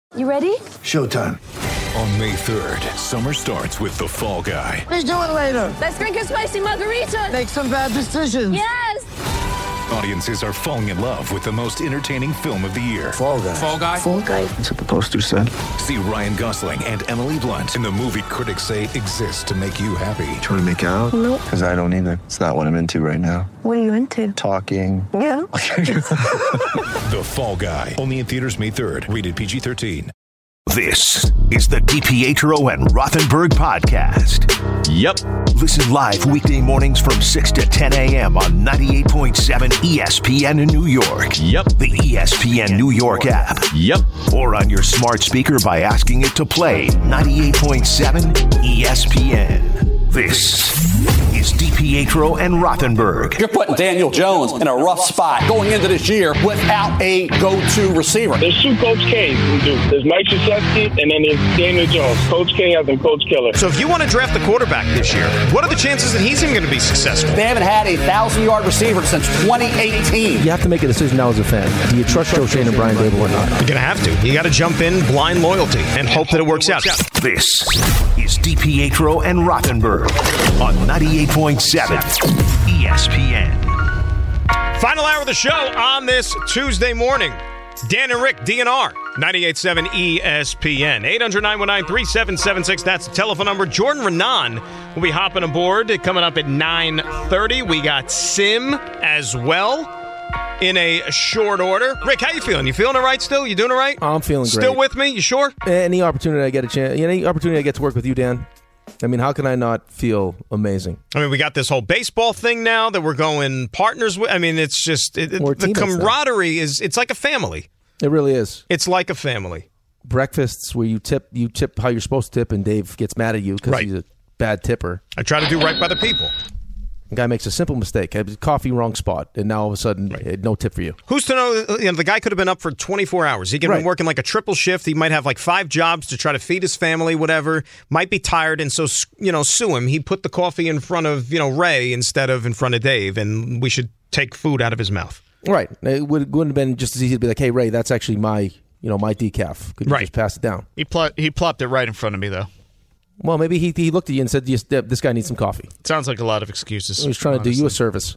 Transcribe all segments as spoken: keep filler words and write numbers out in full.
You ready? Showtime. On May third, summer starts with The Fall Guy. Let's do it later. Let's drink a spicy margarita. Make some bad decisions. Yes! Audiences are falling in love with the most entertaining film of the year. Fall Guy. Fall Guy? Fall Guy. That's what the poster said. See Ryan Gosling and Emily Blunt in the movie critics say exists to make you happy. Trying to make it out? Nope. Because I don't either. It's not what I'm into right now. What are you into? Talking. Yeah. The Fall Guy. Only in theaters May third. Rated P G thirteen. This is the DiPietro and Rothenberg podcast. Yep. Listen live weekday mornings from six to ten a.m. on ninety-eight point seven E S P N in New York. Yep. The E S P N New York app. Yep. Or on your smart speaker by asking it to play ninety-eight point seven E S P N. This is DiPietro and Rothenberg. You're putting Daniel Jones in a rough spot going into this year without a go-to receiver. There's two Coach K's. There's Mike Krzyzewski, and then there's Daniel Jones. Coach K has him Coach Killer. So if you want to draft a quarterback this year, what are the chances that he's even going to be successful? They haven't had a thousand-yard receiver since twenty eighteen. You have to make a decision now as a fan. Do you trust Joe Shane and Brian Dable or not? You're going to have to. You got to jump in blind loyalty and hope that it works out. This is DiPietro and Rothenberg on ninety-eight point seven E S P N. Final hour of the show on this Tuesday morning. Dan and Rick, D N R, ninety-eight point seven E S P N. eight hundred, nine one nine, three seven seven six. That's the telephone number. Jordan Renan will be hopping aboard coming up at nine thirty. We got Sim as well in a short order. Rick, how you feeling? You feeling all right still? You doing all right? I'm feeling great. Still with me? You sure? Any opportunity I get a chance, any opportunity I get to work with you, Dan, I mean, how can I not feel amazing? I mean, we got this whole baseball thing now that we're going partners with. I mean, it's just, it, it, the camaraderie now. is, it's like a family. It really is. It's like a family. Breakfasts where you tip, you tip how you're supposed to tip, and Dave gets mad at you because right. he's a bad tipper. I try to do right by the people. The guy makes a simple mistake. Coffee, wrong spot. And now all of a sudden, right. no tip for you. Who's to know? You know, the guy could have been up for twenty-four hours. He could have right. been working like a triple shift. He might have like five jobs to try to feed his family, whatever. Might be tired. And so, you know, sue him. He put the coffee in front of, you know, Ray instead of in front of Dave. And we should take food out of his mouth. Right. It would, wouldn't have been just as easy to be like, hey, Ray, that's actually my, you know, my decaf. Could you right. just pass it down? He, pl- he plopped it right in front of me, though. Well, maybe he he looked at you and said, this guy needs some coffee. Sounds like a lot of excuses. He was trying honestly. to do you a service.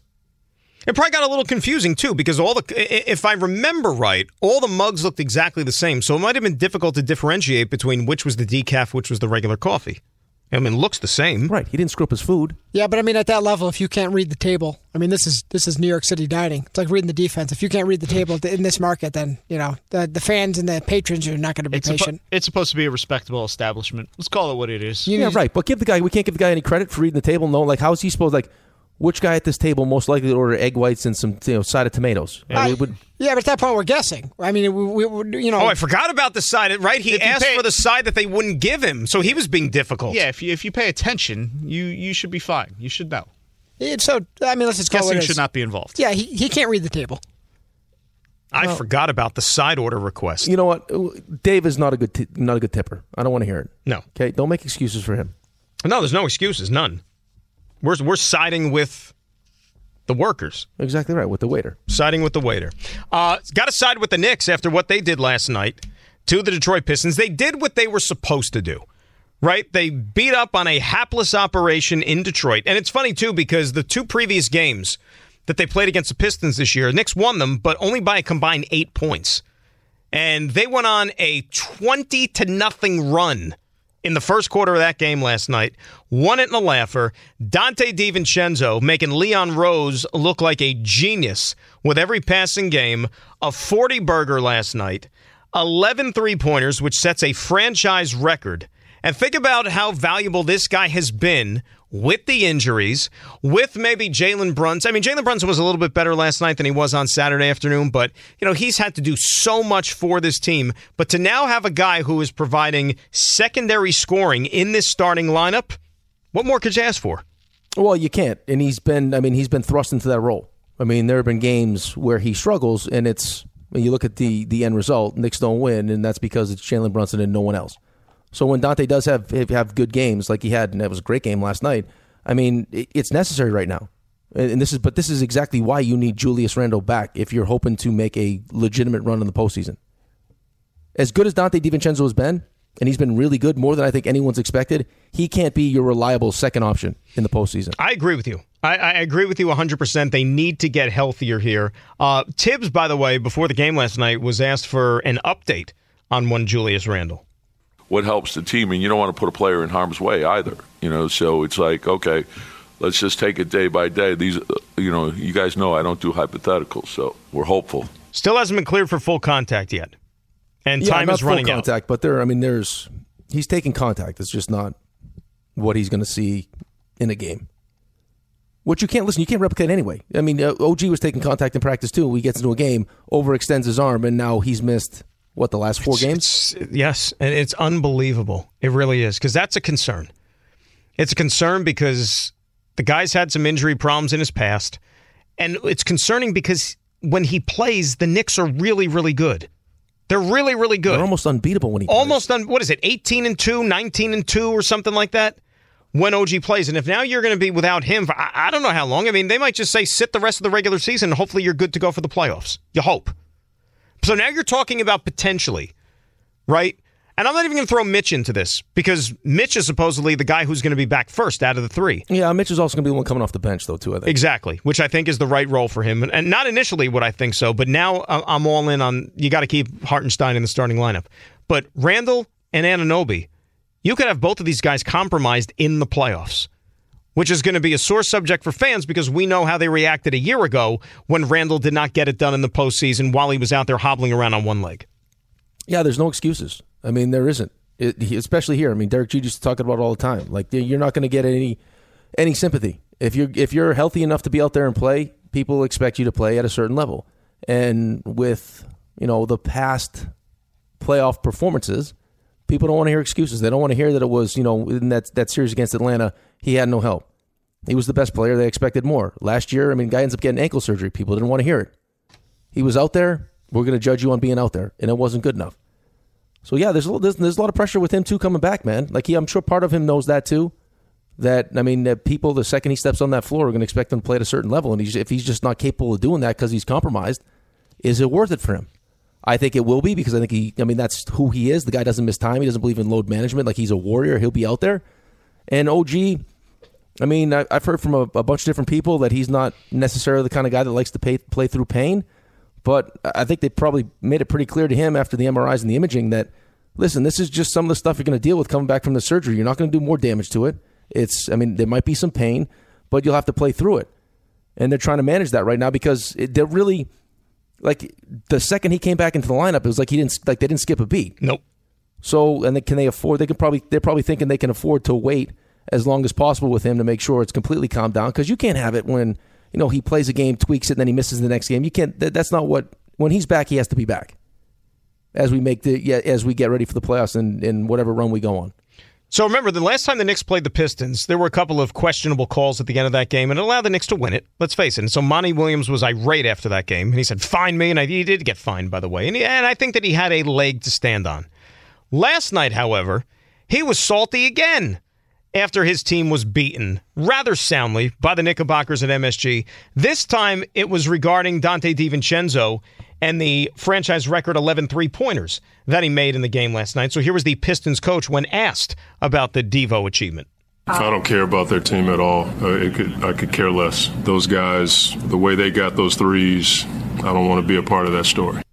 It probably got a little confusing, too, because all the, if I remember right, all the mugs looked exactly the same. So it might have been difficult to differentiate between which was the decaf, which was the regular coffee. I mean, it looks the same. Right. He didn't screw up his food. Yeah, but I mean, at that level, if you can't read the table, I mean, this is this is New York City dining. It's like reading the defense. If you can't read the table in this market, then, you know, the, the fans and the patrons are not going to be it's patient. Suppo- it's supposed to be a respectable establishment. Let's call it what it is. You yeah, right. But give the guy, we can't give the guy any credit for reading the table. No, like, how is he supposed, like, which guy at this table most likely to order egg whites and some, you know, side of tomatoes? Yeah, I, would, yeah but at that point, we're guessing. I mean, we, we, you know. Oh, I forgot about the side. Right? He asked pay, for the side that they wouldn't give him, so he was being difficult. Yeah, if you if you pay attention, you you should be fine. You should know. It's so, I mean, let's just call Guessing it should not be involved. Yeah, he, he can't read the table. I well, forgot about the side order request. You know what? Dave is not a good t- not a good tipper. I don't want to hear it. No. Okay, don't make excuses for him. No, there's no excuses. None. We're we're siding with the workers. Exactly right, with the waiter. Siding with the waiter. Uh, got to side with the Knicks after what they did last night to the Detroit Pistons. They did what they were supposed to do, right? They beat up on a hapless operation in Detroit. And it's funny, too, because the two previous games that they played against the Pistons this year, the Knicks won them, but only by a combined eight points. And they went on a twenty to nothing run in the first quarter of that game last night. Won it in a laugher. Dante DiVincenzo making Leon Rose look like a genius with every passing game. A forty burger last night. eleven three-pointers, which sets a franchise record. And think about how valuable this guy has been with the injuries, with maybe Jalen Brunson. I mean, Jalen Brunson was a little bit better last night than he was on Saturday afternoon, but, you know, he's had to do so much for this team. But to now have a guy who is providing secondary scoring in this starting lineup, what more could you ask for? Well, you can't. And he's been, I mean, he's been thrust into that role. I mean, there have been games where he struggles, and it's, when you look at the, the end result, Knicks don't win, and that's because it's Jalen Brunson and no one else. So when Dante does have have good games like he had, and it was a great game last night, I mean, it's necessary right now. And this is, but this is exactly why you need Julius Randle back if you're hoping to make a legitimate run in the postseason. As good as Dante DiVincenzo has been, and he's been really good, more than I think anyone's expected, he can't be your reliable second option in the postseason. I agree with you. I, I agree with you one hundred percent. They need to get healthier here. Uh, Tibbs, by the way, before the game last night, was asked for an update on one Julius Randle. What helps the team, and you don't want to put a player in harm's way either. You know, so it's like, okay, let's just take it day by day. These, you know, you guys know I don't do hypotheticals, so we're hopeful. Still hasn't been cleared for full contact yet, and yeah, time not is running full out. Contact, but there, I mean, there's he's taking contact. It's just not what he's going to see in a game. Which you can't listen. You can't replicate anyway. I mean, uh, O G was taking contact in practice too. He gets into a game, overextends his arm, and now he's missed. What, the last four it's, games? It's, yes, and it's unbelievable. It really is, because that's a concern. It's a concern because the guy's had some injury problems in his past, and it's concerning because when he plays, the Knicks are really, really good. They're really, really good. They're almost unbeatable when he almost plays. un, what is it, eighteen and two, nineteen and two, or something like that when O G plays. And if now you're going to be without him for I, I don't know how long. I mean, they might just say sit the rest of the regular season and hopefully you're good to go for the playoffs. You hope. So now you're talking about potentially, right? And I'm not even going to throw Mitch into this because Mitch is supposedly the guy who's going to be back first out of the three. Yeah, Mitch is also going to be the one coming off the bench, though, too, I think. Exactly, which I think is the right role for him. And not initially would I think so, but now I'm all in on you got to keep Hartenstein in the starting lineup. But Randle and Anunoby, you could have both of these guys compromised in the playoffs, which is going to be a sore subject for fans because we know how they reacted a year ago when Randle did not get it done in the postseason while he was out there hobbling around on one leg. Yeah, there's no excuses. I mean, there isn't, it, especially here. I mean, Derek G used to talk about it all the time. Like, you're not going to get any any sympathy. If you're, if you're healthy enough to be out there and play, people expect you to play at a certain level. And with, you know, the past playoff performances, people don't want to hear excuses. They don't want to hear that it was, you know, in that, that series against Atlanta, he had no help. He was the best player. They expected more. Last year, I mean, guy ends up getting ankle surgery. People didn't want to hear it. He was out there. We're going to judge you on being out there. And it wasn't good enough. So, yeah, there's a, there's, there's a lot of pressure with him, too, coming back, man. Like, he, I'm sure part of him knows that, too. That, I mean, that people, the second he steps on that floor, are going to expect him to play at a certain level. And he's, if he's just not capable of doing that because he's compromised, is it worth it for him? I think it will be because I think he, I mean, that's who he is. The guy doesn't miss time. He doesn't believe in load management. Like, he's a warrior. He'll be out there. And O G, I mean, I, I've heard from a, a bunch of different people that he's not necessarily the kind of guy that likes to pay, play through pain. But I think they probably made it pretty clear to him after the M R Is and the imaging that, listen, this is just some of the stuff you're going to deal with coming back from the surgery. You're not going to do more damage to it. It's, I mean, there might be some pain, but you'll have to play through it. And they're trying to manage that right now because it, they're really, like, the second he came back into the lineup, it was like he didn't, like they didn't skip a beat. Nope. So, and they, can they afford? They can probably, they're probably thinking they can afford to wait as long as possible with him to make sure it's completely calmed down because you can't have it when, you know, he plays a game, tweaks it, and then he misses the next game. You can't. That, that's not what. When he's back, he has to be back. As we make the, yeah, as we get ready for the playoffs and, and whatever run we go on. So remember, the last time the Knicks played the Pistons, there were a couple of questionable calls at the end of that game, and it allowed the Knicks to win it. Let's face it. And so Monty Williams was irate after that game, and he said, "Fine me," and I, he did get fined, by the way. And, he, and I think that he had a leg to stand on. Last night, however, he was salty again after his team was beaten rather soundly by the Knickerbockers at M S G. This time, it was regarding Dante DiVincenzo and the franchise record eleven three-pointers that he made in the game last night. So here was the Pistons coach when asked about the Devo achievement. I don't care about their team at all. Uh, it could, I could care less. Those guys, the way they got those threes, I don't want to be a part of that story.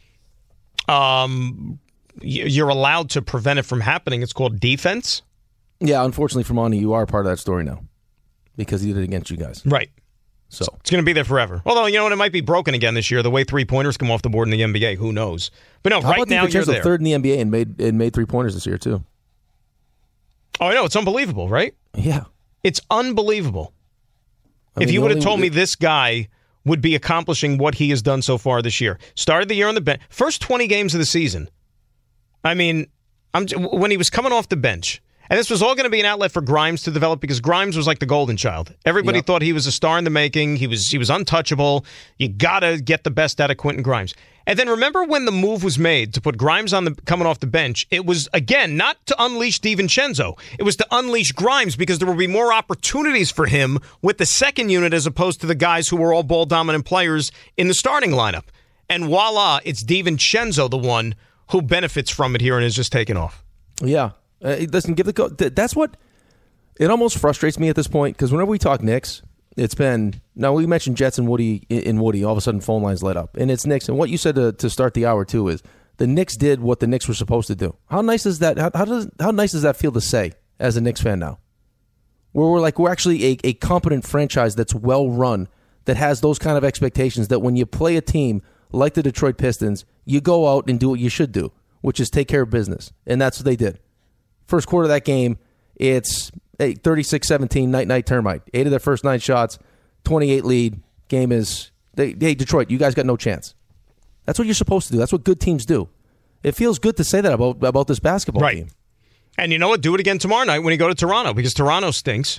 Um, you're allowed to prevent it from happening. It's called defense. Yeah, unfortunately for Monty, you are part of that story now because he did it against you guys. Right. So it's going to be there forever. Although, you know what, it might be broken again this year. The way three-pointers come off the board in the N B A, who knows? But no, How right about now you're there. third in the N B A and made and made three-pointers this year too. Oh, I know. It's unbelievable, right? Yeah. It's unbelievable. I if mean, you would have only- told me this guy would be accomplishing what he has done so far this year. Started the year on the bench. First twenty games of the season. I mean, I'm when he was coming off the bench. And this was all going to be an outlet for Grimes to develop because Grimes was like the golden child. Everybody Yep. thought he was a star in the making. He was he was untouchable. You got to get the best out of Quentin Grimes. And then remember when the move was made to put Grimes on the coming off the bench, it was, again, not to unleash DiVincenzo. It was to unleash Grimes because there would be more opportunities for him with the second unit as opposed to the guys who were all ball-dominant players in the starting lineup. And voila, it's DiVincenzo, the one who benefits from it here and is just taking off. Yeah. Uh, it doesn't give the co- th- that's what it almost frustrates me at this point, because whenever we talk Knicks, it's been now we mentioned Jets and Woody in Woody, all of a sudden phone lines light up, and it's Knicks. And what you said to, to start the hour too is the Knicks did what the Knicks were supposed to do. How nice is that? How, how does how nice does that feel to say as a Knicks fan now? Where we're like we're actually a, a competent franchise that's well run, that has those kind of expectations, that when you play a team like the Detroit Pistons, you go out and do what you should do, which is take care of business. And that's what they did. First quarter of that game, it's thirty-six seventeen, night-night termite. Eight of their first nine shots, twenty-eight lead. Game is, they, hey, Detroit, you guys got no chance. That's what you're supposed to do. That's what good teams do. It feels good to say that about, about this basketball right. team. And you know what? Do it again tomorrow night when you go to Toronto, because Toronto stinks.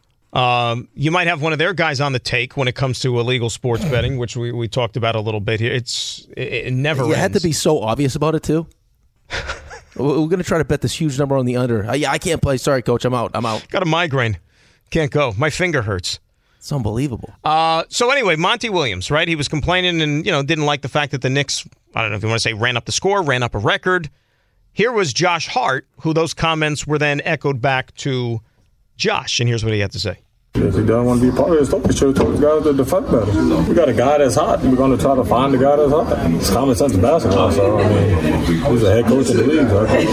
Um, you might have one of their guys on the take when it comes to illegal sports betting, which we, we talked about a little bit here. It's It, it never You ends. had to be so obvious about it, too. We're going to try to bet this huge number on the under. Uh, yeah, I can't play. Sorry, Coach. I'm out. I'm out. Got a migraine. Can't go. My finger hurts. It's unbelievable. Uh, so anyway, Monty Williams, right? He was complaining and, you know, didn't like the fact that the Knicks, I don't know if you want to say ran up the score, ran up a record. Here was Josh Hart, who those comments were then echoed back to Josh. And here's what he had to say. If he doesn't want to be a part of this, we should have told the guys to defend better. We got a guy that's hot. We're going to try to find the guy that's hot. It's common sense basketball. So, I mean, he's a head coach in the league. So I think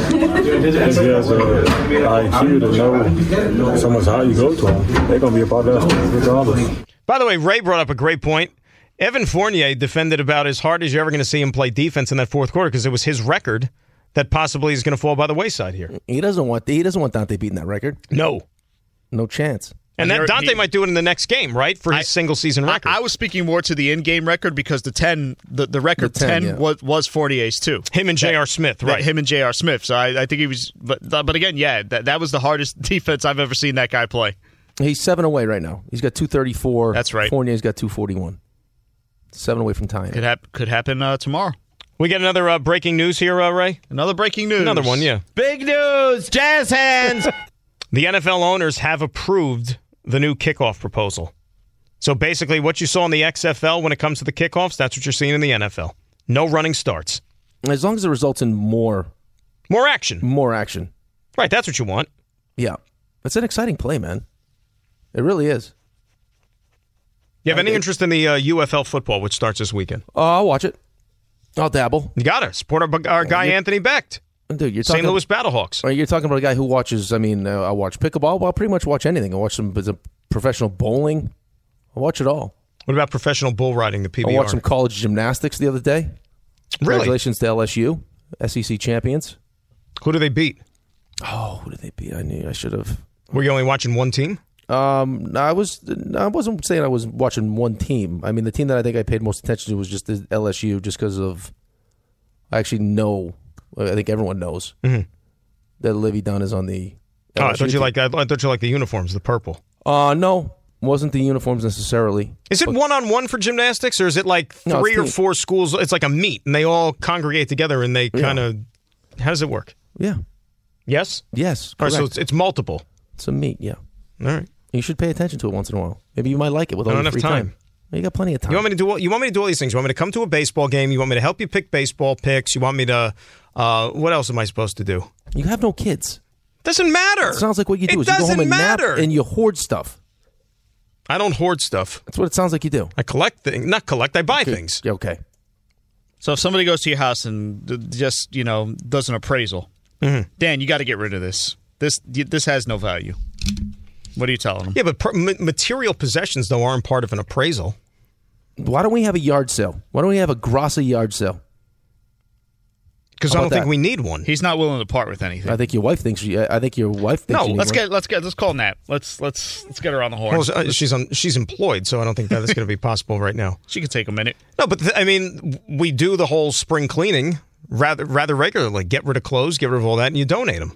if he has an I Q to know someone's hot, you go to him. They're going to be a part of that regardless. By the way, Ray brought up a great point. Evan Fournier defended about as hard as you're ever going to see him play defense in that fourth quarter, because it was his record that possibly is going to fall by the wayside here. He doesn't want he doesn't want Dante beating that record. No. No chance. And that Dante he, might do it in the next game, right? For his I, single season record. I, I was speaking more to the in-game record, because the ten, the, the record the ten, ten yeah. was, was Fournier's too. Him and J R. Smith, right? Him and J R. Smith. So I, I think he was, but but again, yeah, that that was the hardest defense I've ever seen that guy play. He's seven away right now. He's got two thirty-four. That's right. Fournier's got two forty-one. Seven away from tying. Could hap- could happen uh, tomorrow. We get another uh, breaking news here, uh, Ray. Another breaking news. Another one, yeah. Big news, jazz hands. The N F L owners have approved the new kickoff proposal. So basically what you saw in the X F L when it comes to the kickoffs, that's what you're seeing in the N F L. No running starts. As long as it results in more... More action. More action. Right, that's what you want. Yeah. It's an exciting play, man. It really is. You have I any did. interest in the uh, U F L football, which starts this weekend? Oh, uh, I'll watch it. I'll dabble. You got to support our, our guy you're, Anthony Becht. Dude, you're talking Saint Louis Battlehawks. You're talking about a guy who watches, I mean, uh, I watch pickleball. Well, I'll pretty much watch anything. I watch some some professional bowling. I watch it all. What about professional bull riding, the P B R? I watched some college gymnastics the other day. Really? Congratulations to L S U, S E C champions. Who do they beat? Oh, who did they beat? I knew I should have. Were you only watching one team? Um, I was. I wasn't saying I was watching one team. I mean, the team that I think I paid most attention to was just the L S U, just because of. I actually know. I think everyone knows mm-hmm. that Livy Dunn is on the. Oh, I thought you like. I thought you like the uniforms, the purple. Uh no, wasn't the uniforms necessarily. Is it one on one for gymnastics, or is it like three no, or four schools? It's like a meet, and they all congregate together, and they kind of. Yeah. How does it work? Yeah. Yes. Yes. All right, so it's, it's multiple. It's a meet. Yeah. All right. You should pay attention to it once in a while. Maybe you might like it with all Not the enough free time. time. You got plenty of time. You want me to do? You want me to do all these things? You want me to come to a baseball game? You want me to help you pick baseball picks? You want me to? Uh, what else am I supposed to do? You have no kids. Doesn't matter. It sounds like what you do it is you go home and matter. nap and you hoard stuff. I don't hoard stuff. That's what it sounds like you do. I collect things. Not collect. I buy okay. things. Okay. So if somebody goes to your house and just, you know, does an appraisal, mm-hmm. Dan, you got to get rid of this. This this has no value. What are you telling them? Yeah, but per- material possessions, though, aren't part of an appraisal. Why don't we have a yard sale? Why don't we have a Grassa yard sale? Because I don't that? think we need one. He's not willing to part with anything. I think your wife thinks. She, I think your wife thinks. No, you let's need get one. let's get let's call Nat. Let's let's let's get her on the horn. Well, uh, she's on, she's employed, so I don't think that is going to be possible right now. She can take a minute. No, but th- I mean, we do the whole spring cleaning rather rather regularly. Get rid of clothes, get rid of all that, and you donate them.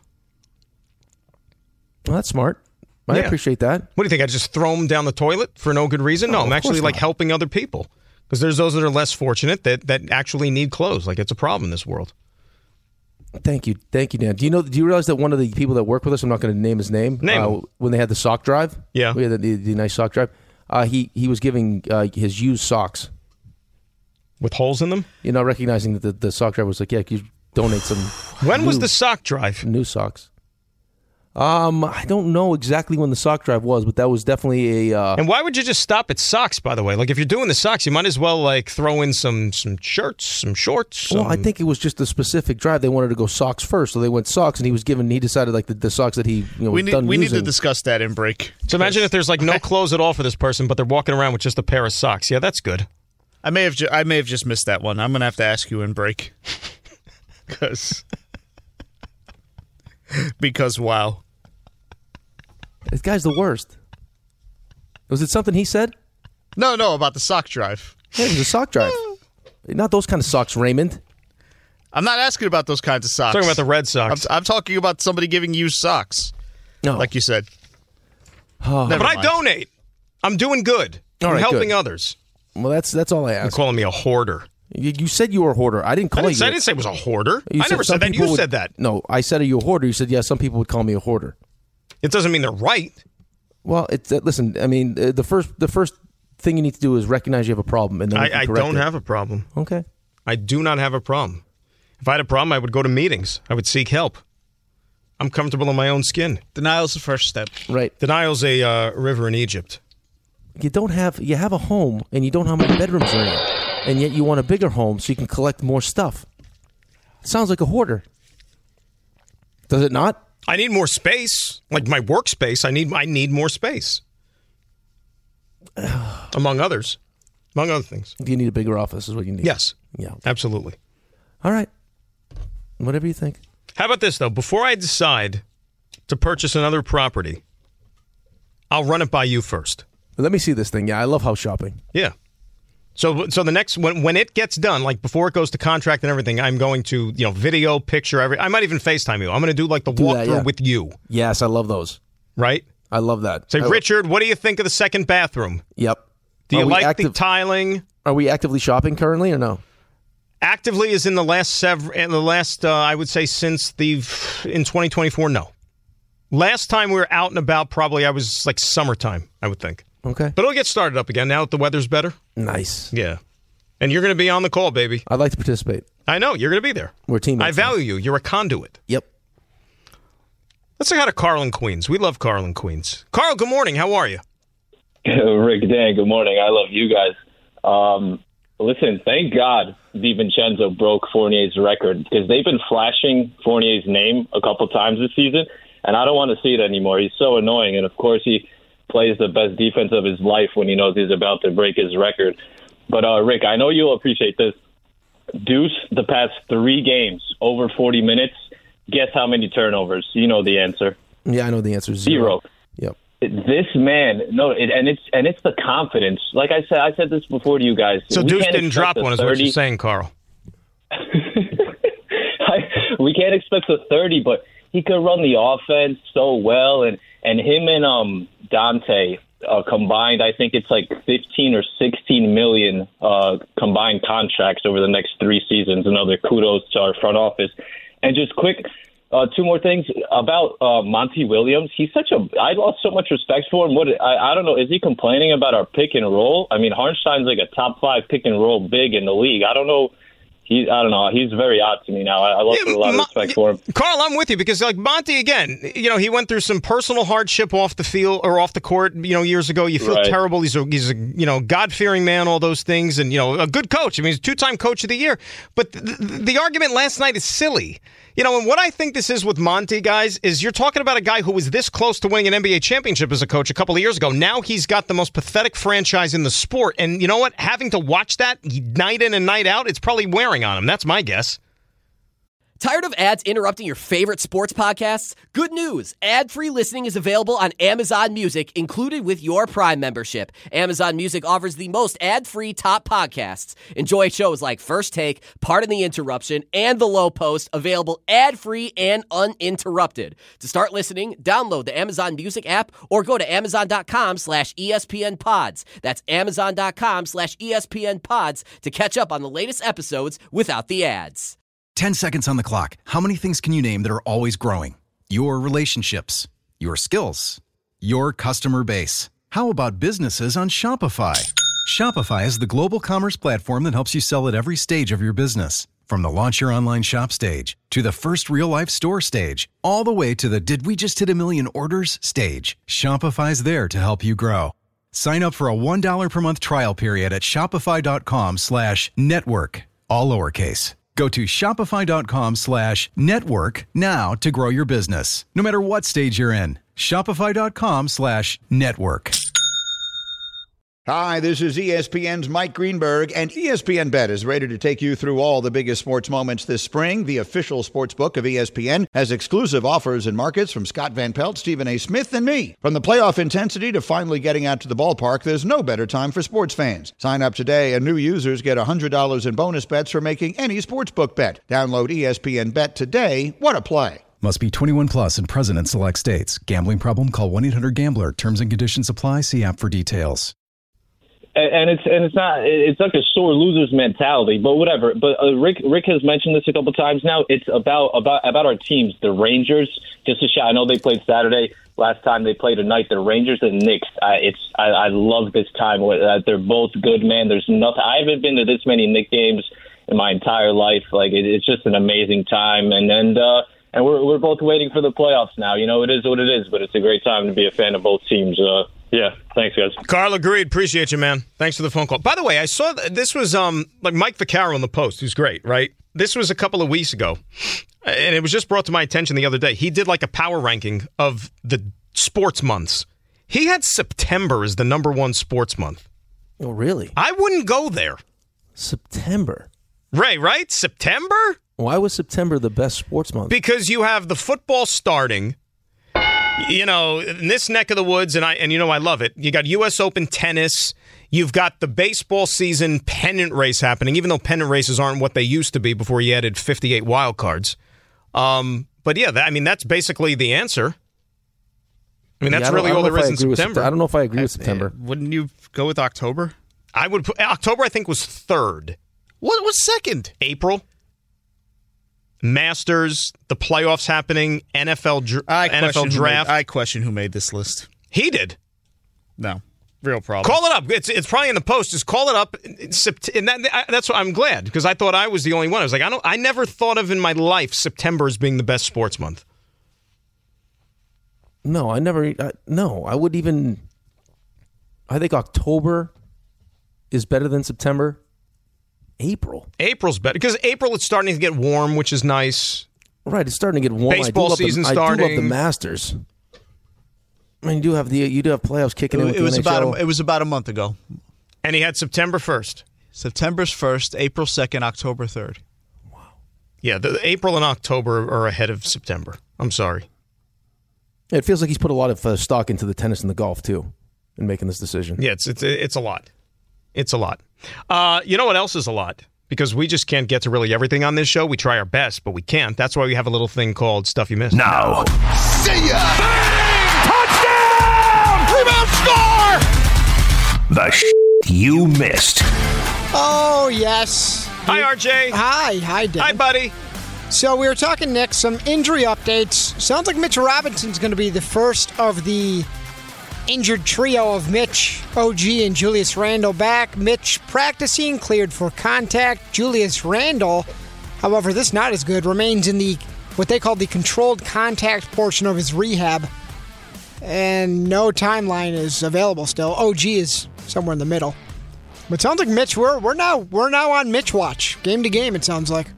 Well, that's smart. I yeah. appreciate that. What do you think? I just throw them down the toilet for no good reason? No, no I'm actually like not. helping other people. Because there's those that are less fortunate that, that actually need clothes. Like, it's a problem in this world. Thank you. Thank you, Dan. Do you know? Do you realize that one of the people that work with us, I'm not going to name his name, name uh, when they had the sock drive? Yeah. We had the, the, the nice sock drive. Uh, he, he was giving uh, his used socks. With holes in them? You know, recognizing that the, the sock drive was like, yeah, you donate some. When new, was the sock drive? New socks. Um, I don't know exactly when the sock drive was, but that was definitely a. Uh, and why would you just stop at socks? By the way, like if you're doing the socks, you might as well like throw in some some shirts, some shorts. Some... Well, I think it was just a specific drive. They wanted to go socks first, so they went socks, and he was given. He decided like the, the socks that he you know we was need done we using. need to discuss that in break. So imagine if there's like no clothes at all for this person, but they're walking around with just a pair of socks. Yeah, that's good. I may have ju- I may have just missed that one. I'm gonna have to ask you in break because because wow. This guy's the worst. Was it something he said? No, no, about the sock drive. Yeah, it was a sock drive. Not those kind of socks, Raymond. I'm not asking about those kinds of socks. I'm talking about the Red Sox. I'm, I'm talking about somebody giving you socks. No. Like you said. Oh. But mind. I donate. I'm doing good. All I'm right, helping good. others. Well, that's that's all I You're asked. calling me a hoarder. You, you said you were a hoarder. I didn't call I didn't, you. say, I didn't say I was a hoarder. You I never some said that. people You would- said that. No, I said, are you a hoarder? You said, yeah, some people would call me a hoarder. It doesn't mean they're right. Well, it's uh, listen. I mean, uh, the first the first thing you need to do is recognize you have a problem, and then we can I, I correct don't it. have a problem. Okay. I do not have a problem. If I had a problem, I would go to meetings. I would seek help. I'm comfortable in my own skin. Denial's the first step. Right. Denial's a uh, river in Egypt. You don't have you have a home, and you don't know how many bedrooms are in it, and yet you want a bigger home so you can collect more stuff. It sounds like a hoarder. Does it not? I need more space, like my workspace. I need I need more space, among others, among other things. You need a bigger office, is what you need. Yes. Yeah. Absolutely. All right. Whatever you think. How about this though? Before I decide to purchase another property, I'll run it by you first. Let me see this thing. Yeah, I love house shopping. Yeah. So, so the next when when it gets done, like before it goes to contract and everything, I'm going to you know video, picture, every. I might even FaceTime you. I'm going to do like the Do walkthrough that, yeah. with you. Yes, I love those. Right. I love that. Say, I lo- Richard, what do you think of the second bathroom? Yep. Do you Are we like active- the tiling? Are we actively shopping currently or no? Actively is in the last sev- in the last uh, I would say since the in twenty twenty-four. No. Last time we were out and about, probably I was like summertime. I would think. Okay. But it'll get started up again now that the weather's better. Nice. Yeah. And you're going to be on the call, baby. I'd like to participate. I know. You're going to be there. We're teammates. I value you. You're a conduit. Yep. Let's say hi to Carl in Queens. We love Carl in Queens. Carl, good morning. How are you? Rick, Dan, good morning. I love you guys. Um, listen, thank God DiVincenzo broke Fournier's record because they've been flashing Fournier's name a couple times this season, and I don't want to see it anymore. He's so annoying, and of course he plays the best defense of his life when he knows he's about to break his record. But, uh, Rick, I know you'll appreciate this. Deuce, the past three games, over forty minutes, guess how many turnovers? You know the answer. Yeah, I know the answer is zero. zero. Yep. This man, no, it, and it's and it's the confidence. Like I said, I said this before to you guys. So We Deuce can't didn't expect drop a one, is what thirty you're saying, Carl. I, we can't expect a thirty, but he could run the offense so well, and and him and um Dante uh, combined, I think it's like fifteen or sixteen million uh, combined contracts over the next three seasons. Another kudos to our front office. And just quick, uh, two more things about uh, Monty Williams. He's such a I lost so much respect for him. What I, I don't know. Is he complaining about our pick and roll? I mean, Harnstein's like a top five pick and roll big in the league. I don't know. He, I don't know. He's very odd to me now. I, I lost Yeah, a lot of Mo- respect for him. Carl, I'm with you because, like Monty, again, you know, he went through some personal hardship off the field or off the court, you know, years ago. You feel Right. terrible. He's a, he's a, you know, God-fearing man, all those things, and, you know, a good coach. I mean, he's a two-time coach of the year. But the, the argument last night is silly. You know, and what I think this is with Monty, guys, is you're talking about a guy who was this close to winning an N B A championship as a coach a couple of years ago. Now he's got the most pathetic franchise in the sport. And you know what? Having to watch that night in and night out, it's probably wearing on him. That's my guess. Tired of ads interrupting your favorite sports podcasts? Good news! Ad-free listening is available on Amazon Music, included with your Prime membership. Amazon Music offers the most ad-free top podcasts. Enjoy shows like First Take, Pardon the Interruption, and The Low Post, available ad-free and uninterrupted. To start listening, download the Amazon Music app or go to amazon.com slash ESPN pods. That's amazon.com slash ESPN pods to catch up on the latest episodes without the ads. ten seconds on the clock. How many things can you name that are always growing? Your relationships, your skills, your customer base. How about businesses on Shopify? Shopify is the global commerce platform that helps you sell at every stage of your business. From the launch your online shop stage to the first real-life store stage, all the way to the did we just hit a million orders stage, Shopify's there to help you grow. Sign up for a one dollar per month trial period at shopify.com slash network, all lowercase. Go to shopify.com slash network now to grow your business, no matter what stage you're in. Shopify.com slash network. Hi, this is E S P N's Mike Greenberg, and E S P N Bet is ready to take you through all the biggest sports moments this spring. The official sports book of E S P N has exclusive offers and markets from Scott Van Pelt, Stephen A. Smith, and me. From the playoff intensity to finally getting out to the ballpark, there's no better time for sports fans. Sign up today, and new users get one hundred dollars in bonus bets for making any sportsbook bet. Download E S P N Bet today. What a play. Must be twenty-one plus and present in select states. Gambling problem? Call one eight hundred gambler. Terms and conditions apply. See app for details. And it's and it's not it's like a sore losers mentality, but whatever. But uh, Rick Rick has mentioned this a couple times now. It's about about about our teams, the Rangers. Just a shout. I know they played Saturday. Last time they played tonight, the Rangers and Knicks. I, it's I, I love this time. Uh, they're both good, man. There's nothing. I haven't been to this many Knicks games in my entire life. Like it, it's just an amazing time. And and uh, and we're we're both waiting for the playoffs now. You know, it is what it is, but it's a great time to be a fan of both teams. Uh, Yeah, thanks, guys. Carl, agreed. Appreciate you, man. Thanks for the phone call. By the way, I saw th- this was um like Mike Vaccaro on the Post, who's great, right? This was a couple of weeks ago, and it was just brought to my attention the other day. He did like a power ranking of the sports months. He had September as the number one sports month. Oh, really? I wouldn't go there. September. Ray, right? September? Why was September the best sports month? Because you have the football starting. You know, in this neck of the woods, and I and you know I love it. You got U S Open tennis. You've got the baseball season pennant race happening, even though pennant races aren't what they used to be before you added fifty-eight wild cards. Um, but yeah, that, I mean that's basically the answer. I mean that's yeah, I really all there is in September. September. I don't know if I agree with September. Wouldn't you go with October? I would put October. I think was third. What was second? April. Masters, the playoffs happening, N F L dr- I N F L draft. Made, I question who made this list. He did. No, real problem. Call it up. It's it's probably in the Post. Just call it up. And that, that's what I'm glad because I thought I was the only one. I was like, I don't. I never thought of in my life September as being the best sports month. No, I never. I, no, I would even. I think October is better than September. April. April's better because April it's starting to get warm, which is nice. Right, it's starting to get warm. Baseball I season the, starting. I do love the Masters. I mean, you do have the you do have playoffs kicking it, in with it the was N H L. about a, it was about a month ago, and he had September first, September's first, April second, October third. Wow. Yeah, the April and October are ahead of September. I'm sorry. Yeah, it feels like he's put a lot of uh, stock into the tennis and the golf too, in making this decision. Yeah, it's it's it's a lot. It's a lot. Uh, you know what else is a lot? Because we just can't get to really everything on this show. We try our best, but we can't. That's why we have a little thing called Stuff You Missed. Now. See ya! Touchdown! Rebound score! The sh- you missed. Oh, yes. Hi, R J. Hi. Hi, Dan. Hi, buddy. So we were talking, Nick, some injury updates. Sounds like Mitch Robinson's going to be the first of the injured trio of Mitch, O G, and Julius Randle back. Mitch practicing, cleared for contact. Julius Randle, however, this not as good, remains in the what they call the controlled contact portion of his rehab. And no timeline is available still. O G is somewhere in the middle. But it sounds like Mitch, we're we're now we're now on Mitch watch. Game to game, it sounds like.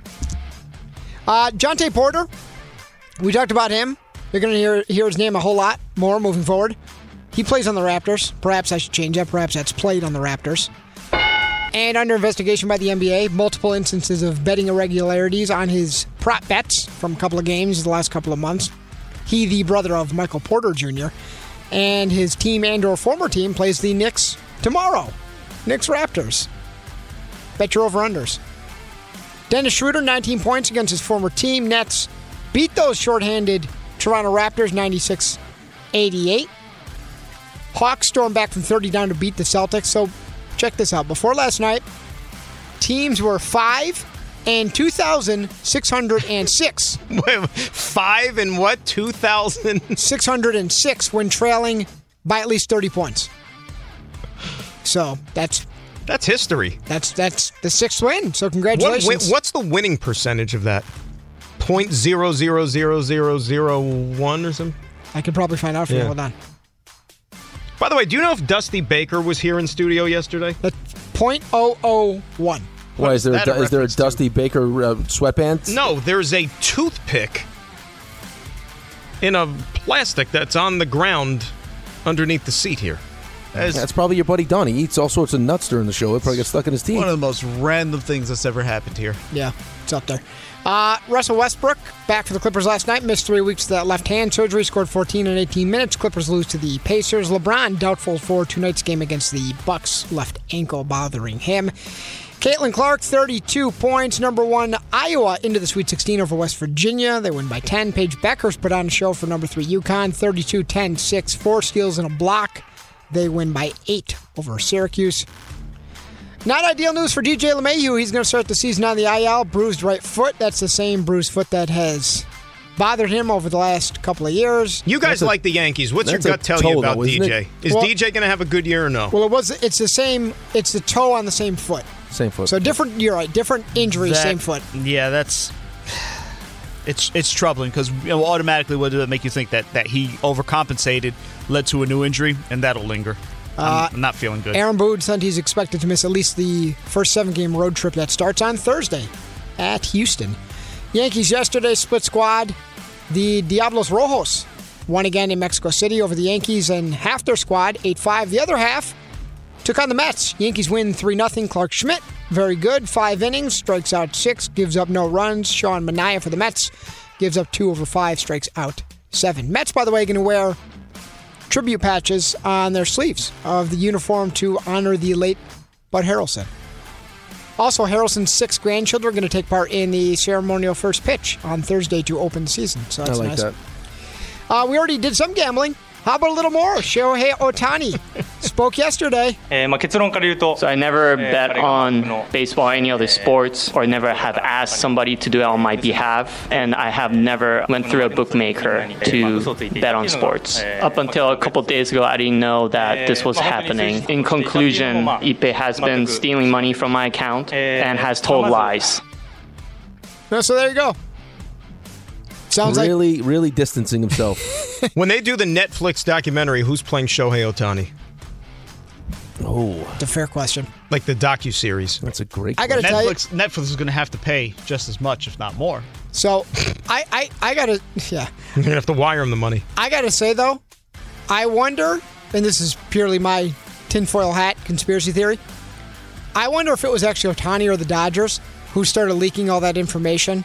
Uh Jontay Porter, we talked about him. You're gonna hear hear his name a whole lot more moving forward. He plays on the Raptors. Perhaps I should change that. Perhaps that's played on the Raptors. And under investigation by the N B A, multiple instances of betting irregularities on his prop bets from a couple of games the last couple of months. He, the brother of Michael Porter Junior, and his team and or former team plays the Knicks tomorrow. Knicks Raptors. Bet your over-unders. Dennis Schroeder, nineteen points against his former team. Nets beat those shorthanded Toronto Raptors ninety-six eighty-eight. Hawks stormed back from thirty down to beat the Celtics. So check this out. Before last night, teams were five and two thousand six hundred six. Wait, five and what? two thousand six hundred six when trailing by at least thirty points. So that's That's history. That's that's the sixth win. So congratulations. What, wait, what's the winning percentage of that? Point zero zero zero zero zero one or something. I could probably find out for Yeah. you. Hold on. By the way, do you know if Dusty Baker was here in studio yesterday? That's point oh oh one. Why is there that a, a is there a Dusty Baker uh, sweatpants? No, there's a toothpick in a plastic that's on the ground underneath the seat here. As- That's probably your buddy Don. He eats all sorts of nuts during the show. It probably gets stuck in his teeth. One of the most random things that's ever happened here. Yeah, it's up there. Uh, Russell Westbrook, back for the Clippers last night, missed three weeks of that left-hand surgery, scored fourteen in eighteen minutes. Clippers lose to the Pacers. LeBron, doubtful for tonight's game against the Bucks, left ankle bothering him. Caitlin Clark, thirty-two points. Number one, Iowa into the Sweet sixteen over West Virginia. They win by ten. Paige Beckers put on a show for number three, UConn, thirty-two ten six, four steals and a block. They win by eight over Syracuse. Not ideal news for D J LeMahieu. He's going to start the season on the I L. Bruised right foot. That's the same bruised foot that has bothered him over the last couple of years. You guys like the Yankees. What's your gut tell you about D J? Is Well- D J going to have a good year or no? Well, it was. It's the same. It's the toe on the same foot. Same foot. So different. You're right. Different injury, That- same foot. Yeah, that's it's it's troubling because you know, automatically what does it make you think that that he overcompensated, led to a new injury, and that'll linger. Uh, I'm, I'm not feeling good. Aaron Boone said he's expected to miss at least the first seven-game road trip that starts on Thursday at Houston. Yankees yesterday split squad. The Diablos Rojos won again in Mexico City over the Yankees, and half their squad, eight five. The other half took on the Mets. Yankees win three nothing. Clark Schmidt, very good. Five innings, strikes out six, gives up no runs. Sean Manaea for the Mets gives up two over five, strikes out seven. Mets, by the way, going to wear tribute patches on their sleeves of the uniform to honor the late Bud Harrelson. Also, Harrelson's six grandchildren are going to take part in the ceremonial first pitch on Thursday to open the season. So that's I like nice. that. Uh, we already did some gambling. How about a little more? Shohei Ohtani spoke yesterday. So I never bet on baseball or any other sports, or never have asked somebody to do it on my behalf, and I have never went through a bookmaker to bet on sports. Up until a couple days ago, I didn't know that this was happening. In conclusion, Ippei has been stealing money from my account and has told lies. No, so there you go. Sounds like really, really distancing himself. When they do the Netflix documentary, who's playing Shohei Ohtani? Oh, it's a fair question. Like the docu-series. That's a great I gotta tell you- Netflix, Netflix is going to have to pay just as much, if not more. So, I, I, I gotta, yeah. You're going to have to wire him the money. I gotta say though, I wonder, and this is purely my tinfoil hat conspiracy theory, I wonder if it was actually Ohtani or the Dodgers who started leaking all that information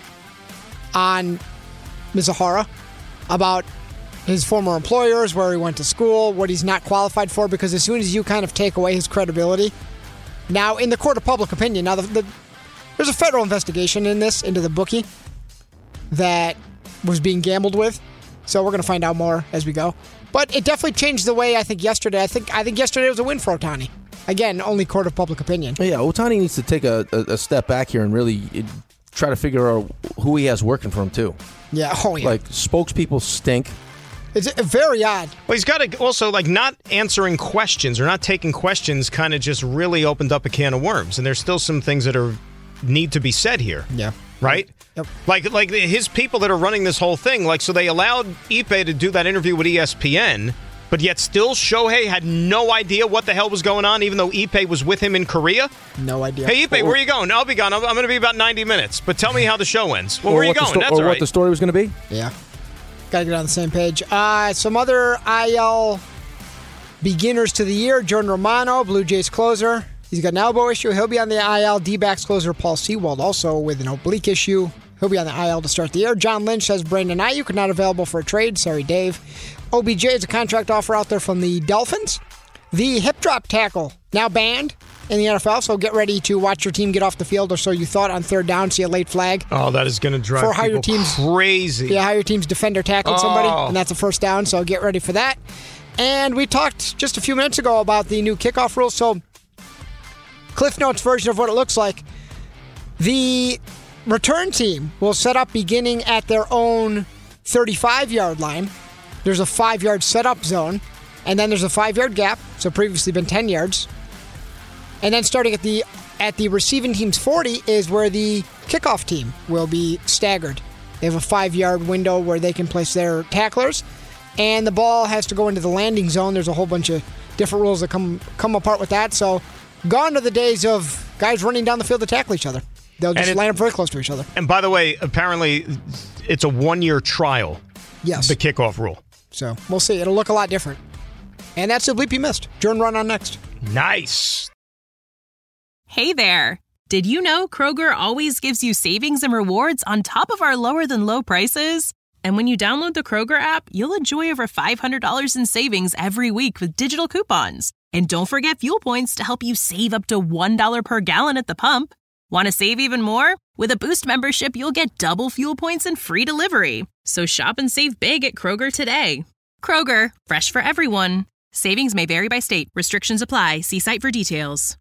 on Mizuhara about his former employers, where he went to school, what he's not qualified for, because as soon as you kind of take away his credibility, now in the court of public opinion, now the, the, there's a federal investigation in this into the bookie that was being gambled with, so we're going to find out more as we go. But it definitely changed the way I think yesterday. I think I think yesterday was a win for Ohtani. Again, only court of public opinion. Yeah, Ohtani needs to take a, a, a step back here and really uh, try to figure out who he has working for him too. Yeah, oh yeah. Like spokespeople stink. It's very odd. Well, he's got to also, like, not answering questions or not taking questions kind of just really opened up a can of worms. And there's still some things that are need to be said here. Yeah. Right? Yep. Like, like his people that are running this whole thing, like, so they allowed Ippei to do that interview with E S P N, but yet still Shohei had no idea what the hell was going on, even though Ippei was with him in Korea? No idea. Hey, Ippei, where are you going? I'll be gone. I'm, I'm going to be about ninety minutes. But tell me how the show ends. Well, Or where are you what the going? sto- That's or all what right. the story was going to be. Yeah. Got to get on the same page. Uh, some other I L beginners to the year. Jordan Romano, Blue Jays closer. He's got an elbow issue. He'll be on the I L. D-backs closer Paul Sewald also with an oblique issue. He'll be on the I L to start the year. John Lynch says Brandon Ayuk not available for a trade. Sorry, Dave. O B J is a contract offer out there from the Dolphins. The hip drop tackle now banned in the N F L, so get ready to watch your team get off the field, or so you thought on third down, see a late flag. Oh, that is going to drive For how your people team's crazy. Yeah, how your team's defender tackled somebody, Oh. and that's a first down, so get ready for that. And we talked just a few minutes ago about the new kickoff rules, so Cliff Notes version of what it looks like. The return team will set up beginning at their own thirty-five-yard line. There's a five-yard setup zone, and then there's a five-yard gap, so previously been ten yards. And then starting at the at the receiving team's forty is where the kickoff team will be staggered. They have a five-yard window where they can place their tacklers, and the ball has to go into the landing zone. There's a whole bunch of different rules that come come apart with that. So gone are the days of guys running down the field to tackle each other. They'll just it, line up very close to each other. And by the way, apparently it's a one-year trial. Yes. The kickoff rule. So we'll see. It'll look a lot different. And that's the bleep you missed. Jordan Run on next. Nice. Hey there. Did you know Kroger always gives you savings and rewards on top of our lower than low prices? And when you download the Kroger app, you'll enjoy over five hundred dollars in savings every week with digital coupons. And don't forget fuel points to help you save up to one dollar per gallon at the pump. Want to save even more? With a Boost membership, you'll get double fuel points and free delivery. So shop and save big at Kroger today. Kroger, fresh for everyone. Savings may vary by state. Restrictions apply. See site for details.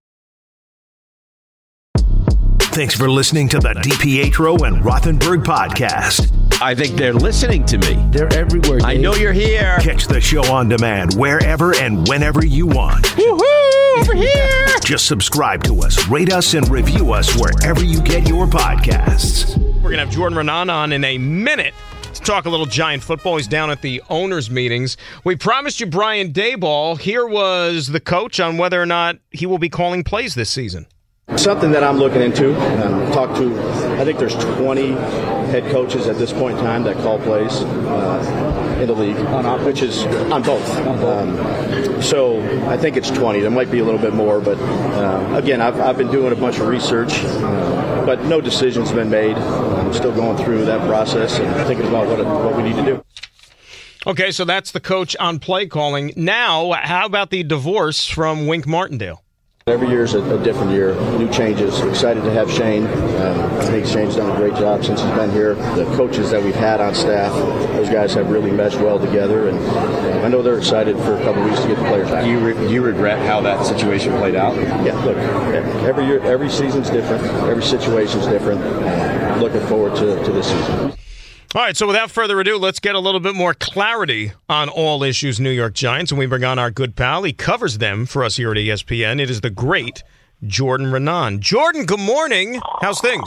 Thanks for listening to the DiPietro and Rothenberg podcast. I think they're listening to me. They're everywhere, Dave. I know you're here. Catch the show on demand wherever and whenever you want. Woohoo! Over here! Just subscribe to us, rate us, and review us wherever you get your podcasts. We're going to have Jordan Raanan on in a minute to talk a little Giant football. He's down at the owners' meetings. We promised you Brian Daboll. Here was the coach on whether or not he will be calling plays this season. Something that I'm looking into. Um, talked to, I think there's twenty head coaches at this point in time that call plays uh, in the league, which is on both. Um, so I think it's twenty. There might be a little bit more, but uh, again, I've, I've been doing a bunch of research, uh, but no decision's been made. I'm still going through that process and thinking about what, it, what we need to do. Okay, so that's the coach on play calling. Now, how about the divorce from Wink Martindale? Every year is a, a different year, new changes. Excited to have Shane. Um, I think Shane's done a great job since he's been here. The coaches that we've had on staff, those guys have really meshed well together, and uh, I know they're excited for a couple of weeks to get the players back. Do you, re- do you regret how that situation played out? Yeah, look, every year, every season's different. Every situation's different. Uh, looking forward to, to this season. All right, so without further ado, let's get a little bit more clarity on all issues New York Giants, and we bring on our good pal. He covers them for us here at E S P N. It is the great Jordan Raanan. Jordan, good morning. How's things?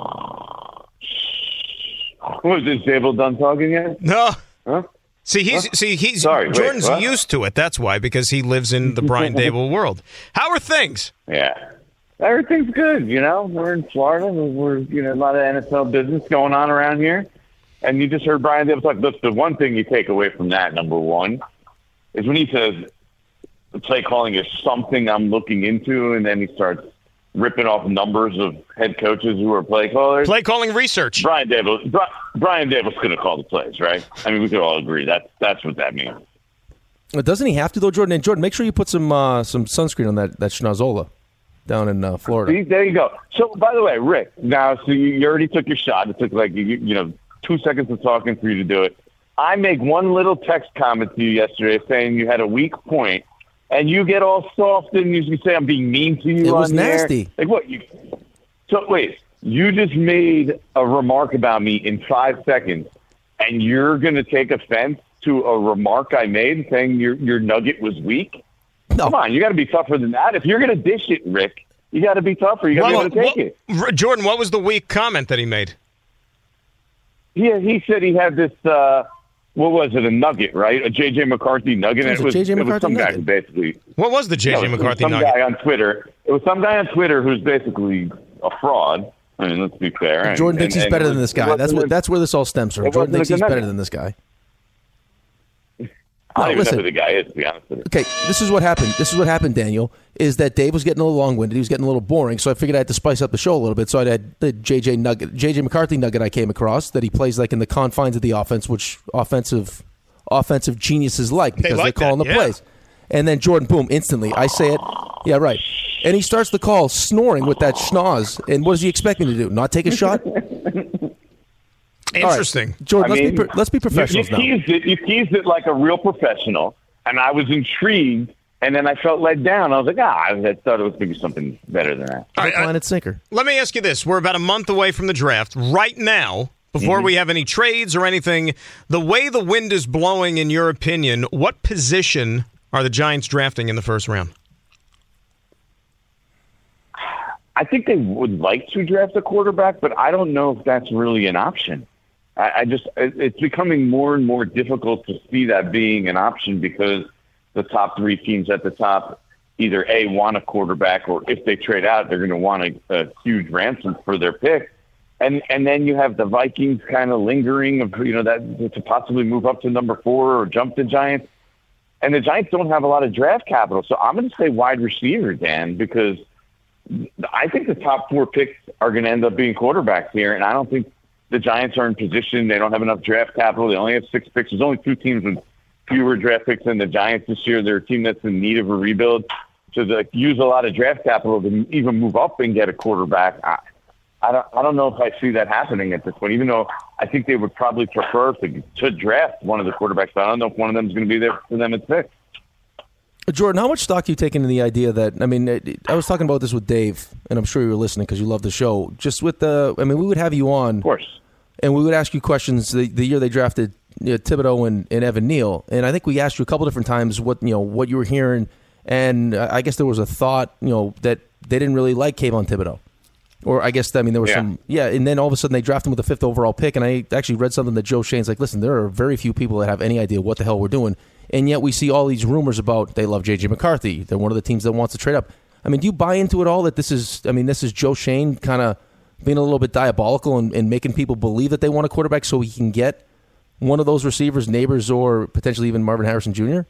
Was this Daboll done talking yet? No. Huh? See, he's huh? see he's Sorry, wait, Jordan's what? used to it. That's why, because he lives in the Brian Daboll world. How are things? Yeah. Everything's good, you know. We're in Florida. We're, you know, a lot of N F L business going on around here. And you just heard Brian Daboll talk. Look, the one thing you take away from that, number one, is when he says play calling is something I'm looking into, and then he starts ripping off numbers of head coaches who are play callers. Play calling research. Brian Daboll, Brian Daboll's going to call the plays, right? I mean, we could all agree that's that's what that means. Doesn't he have to though, Jordan? And Jordan, make sure you put some uh, some sunscreen on that that schnozola down in uh, Florida. See, there you go. So, by the way, Rick, now so you, you already took your shot. It took like you, you know. two seconds of talking for you to do it. I make one little text comment to you yesterday saying you had a weak point, and you get all soft and you say I'm being mean to you. It on was nasty. There. Like what? You, so wait, you just made a remark about me in five seconds, and you're going to take offense to a remark I made saying your your nugget was weak? No. Come on, you got to be tougher than that. If you're going to dish it, Rick, you got to be tougher. You got to Well, be able to take well, it. Jordan, what was the weak comment that he made? Yeah, he said he had this, uh, what was it, a nugget, right? A J J. McCarthy nugget. It was a it was, J J. it was McCarthy some guy nugget. who basically... What was the J J. No, it was McCarthy some nugget? guy on Twitter. It was some guy on Twitter who's basically a fraud. I mean, let's be fair. And, Jordan thinks and, he's and better it than was- this guy. it That's wasn't what. a- That's where this all stems from. it Jordan wasn't thinks a he's nugget. better than this guy. I don't No, even listen. know who the guy is, to be honest with you. Okay, this is what happened. This is what happened, Daniel, is that Dave was getting a little long-winded. He was getting a little boring, so I figured I had to spice up the show a little bit. So I had the J J Nugget, J J McCarthy nugget I came across that he plays like in the confines of the offense, which offensive offensive geniuses like because like they're calling that, the yeah. plays. And then Jordan, boom, instantly, I say it. Yeah, right. And he starts the call snoring with that schnoz. And what does he expect me to do? Not take a shot? Interesting. Right. Jordan, I let's, mean, be pro- let's be professionals you, now. you teased it. You teased it like a real professional, and I was intrigued, and then I felt let down. I was like, ah, I thought it was going to be something better than that. Hook, line, and sinker. Let me ask you this. We're about a month away from the draft. Right now, before Mm-hmm. we have any trades or anything, the way the wind is blowing, in your opinion, what position are the Giants drafting in the first round? I think they would like to draft a quarterback, but I don't know if that's really an option. I, I just it's becoming more and more difficult to see that being an option because the top three teams at the top either A, want a quarterback, or if they trade out, they're going to want a, a huge ransom for their pick. And and then you have the Vikings kind of lingering of, you know, that to possibly move up to number four or jump the Giants. And the Giants don't have a lot of draft capital. So I'm going to say wide receiver, Dan, because I think the top four picks are going to end up being quarterbacks here. And I don't think the Giants are in position. They don't have enough draft capital. They only have six picks. There's only two teams with fewer draft picks than the Giants this year. They're a team that's in need of a rebuild. So they use a lot of draft capital to even move up and get a quarterback. I, I don't I don't know if I see that happening at this point, even though I think they would probably prefer to, to draft one of the quarterbacks. But I don't know if one of them is going to be there for them at six. Jordan, how much stock do you take into the idea that, I mean, I was talking about this with Dave, and I'm sure you were listening because you love the show. Just with the, I mean, we would have you on. Of course. And we would ask you questions the, the year they drafted you know, Thibodeau and, and Evan Neal. And I think we asked you a couple different times what, you know, what you were hearing. And I guess there was a thought, you know, that they didn't really like Kayvon Thibodeau. Or I guess, I mean, there was yeah. some, yeah, and then all of a sudden they draft him with the fifth overall pick. And I actually read something that Joe Shane's like, listen, there are very few people that have any idea what the hell we're doing. And yet we see all these rumors about they love J J McCarthy. They're one of the teams that wants to trade up. I mean, do you buy into it all that this is, I mean, this is Joe Shane kind of being a little bit diabolical and, and making people believe that they want a quarterback so he can get one of those receivers, Neighbors, or potentially even Marvin Harrison Junior?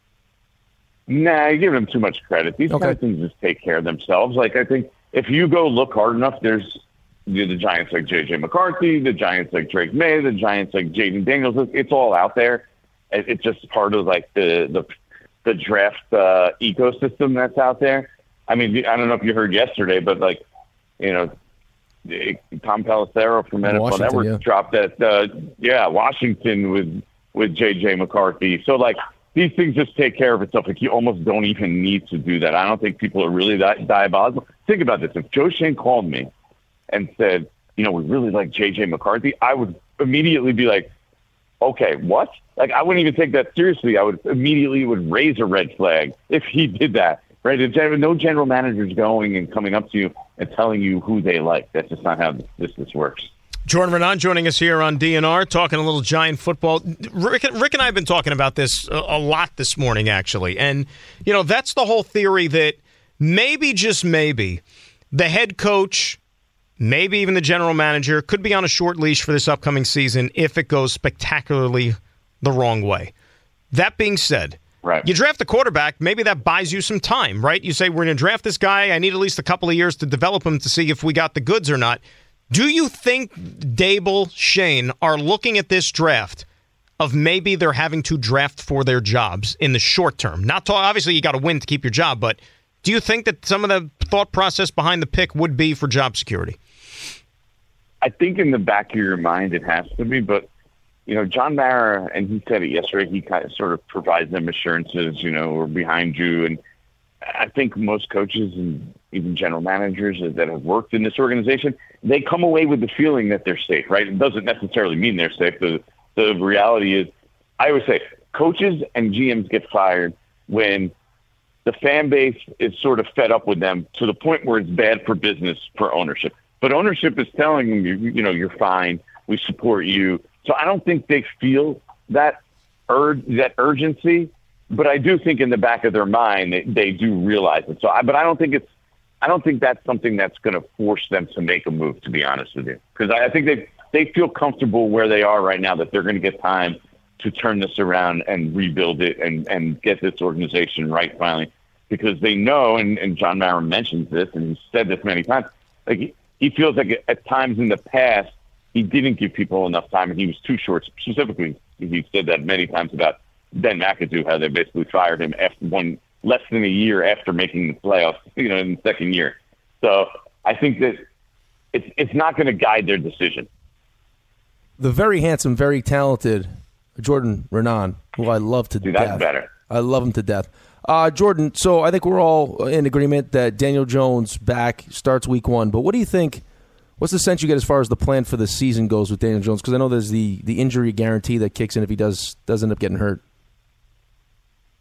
Nah, you're giving them too much credit. These Okay. kind of things just take care of themselves. Like, I think if you go look hard enough, there's you know, the Giants like J J McCarthy, the Giants like Drake May, the Giants like Jaden Daniels. It's all out there. It- It's just part of, like, the the, the draft uh, ecosystem that's out there. I mean, I don't know if you heard yesterday, but, like, you know, Tom Pelissero from N F L Washington, Network yeah. dropped that, uh, yeah, Washington with with J J McCarthy. So, like, these things just take care of itself. Like, you almost don't even need to do that. I don't think people are really that diabolical. Think about this. If Joe Shane called me and said, you know, we really like J J McCarthy, I would immediately be like, okay, what? Like, I wouldn't even take that seriously. I would immediately would raise a red flag if he did that, right? If there- no general manager's going and coming up to you and telling you who they like. That's just not how this, this works. Jordan Renan joining us here on D N R, talking a little Giant football. Rick, Rick and I have been talking about this a, a lot this morning, actually. And, you know, that's the whole theory that maybe, just maybe, the head coach, maybe even the general manager, could be on a short leash for this upcoming season if it goes spectacularly the wrong way. That being said, right. You draft a quarterback, maybe that buys you some time, right? You say, we're going to draft this guy. I need at least a couple of years to develop him to see if we got the goods or not. Do you think Dable, Shane are looking at this draft of maybe they're having to draft for their jobs in the short term? Not to, obviously, you got to win to keep your job, but do you think that some of the thought process behind the pick would be for job security? I think in the back of your mind it has to be, but, you know, John Mara, and he said it yesterday, he kind of sort of provides them assurances, you know, we're behind you. And I think most coaches and even general managers that have worked in this organization, they come away with the feeling that they're safe, right? It doesn't necessarily mean they're safe. The, the reality is, I always say, coaches and G Ms get fired when the fan base is sort of fed up with them to the point where it's bad for business for ownership. But ownership is telling them, you, you know, you're fine, we support you. So I don't think they feel that ur- that urgency, but I do think in the back of their mind they, they do realize it. So, I, but I don't think it's, I don't think that's something that's going to force them to make a move, to be honest with you, because I, I think they they feel comfortable where they are right now, that they're going to get time to turn this around and rebuild it and and get this organization right finally, because they know, and, and John Mara mentions this and he's said this many times, like he, he feels like at times in the past he didn't give people enough time and he was too short. Specifically, he said that many times about Ben McAdoo, how they basically fired him after one less than a year after making the playoffs, you know, in the second year. So I think that it's it's not going to guide their decision. The very handsome, very talented Jordan Renan, who I love to See, death. that's better. I love him to death. Uh, Jordan, so I think we're all in agreement that Daniel Jones back starts week one. But what do you think? What's the sense you get as far as the plan for the season goes with Daniel Jones? Because I know there's the, the injury guarantee that kicks in if he does does end up getting hurt.